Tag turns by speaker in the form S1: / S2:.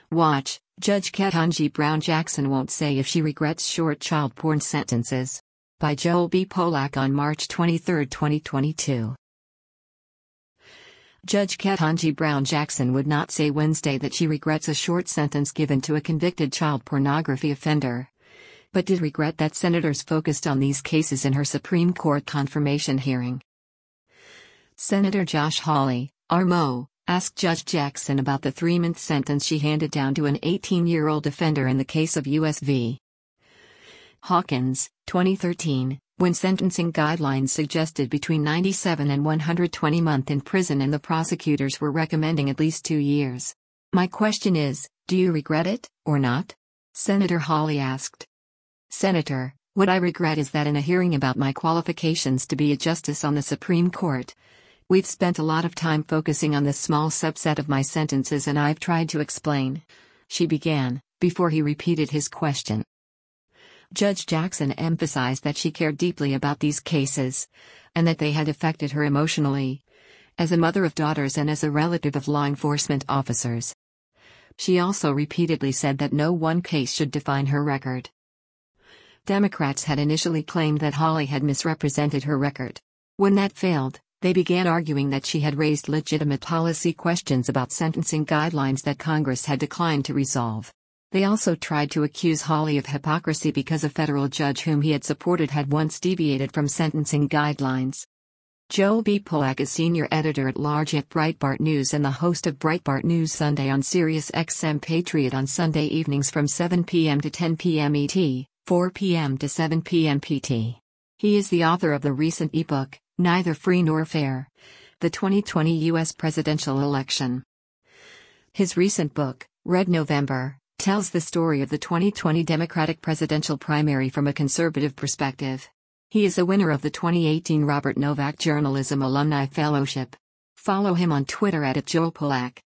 S1: Watch, Judge Ketanji Brown Jackson won't say if she regrets short child porn sentences. By Joel B. Polak on March 23, 2022. Judge Ketanji Brown Jackson would not say Wednesday that she regrets a short sentence given to a convicted child pornography offender, but did regret that senators focused on these cases in her Supreme Court confirmation hearing. Senator Josh Hawley, RMO, asked Judge Jackson about the 3-month sentence she handed down to an 18-year-old offender in the case of U.S. v. Hawkins, 2013, when sentencing guidelines suggested between 97 and 120 months in prison and the prosecutors were recommending at least 2 years. "My question is, do you regret it, or not?" Senator Hawley asked. "Senator, what I regret is that in a hearing about my qualifications to be a justice on the Supreme Court, we've spent a lot of time focusing on this small subset of my sentences and I've tried to explain," she began, before he repeated his question. Judge Jackson emphasized that she cared deeply about these cases, and that they had affected her emotionally, as a mother of daughters and as a relative of law enforcement officers. She also repeatedly said that no one case should define her record. Democrats had initially claimed that Hawley had misrepresented her record. When that failed, they began arguing that she had raised legitimate policy questions about sentencing guidelines that Congress had declined to resolve. They also tried to accuse Hawley of hypocrisy because a federal judge whom he had supported had once deviated from sentencing guidelines. Joel B. Polak is senior editor-at-large at Breitbart News and the host of Breitbart News Sunday on Sirius XM Patriot on Sunday evenings from 7 p.m. to 10 p.m. ET, 4 p.m. to 7 p.m. PT. He is the author of the recent ebook, Neither Free Nor Fair: The 2020 U.S. Presidential Election. His recent book, Red November, tells the story of the 2020 Democratic presidential primary from a conservative perspective. He is a winner of the 2018 Robert Novak Journalism Alumni Fellowship. Follow him on Twitter @JoelPolak.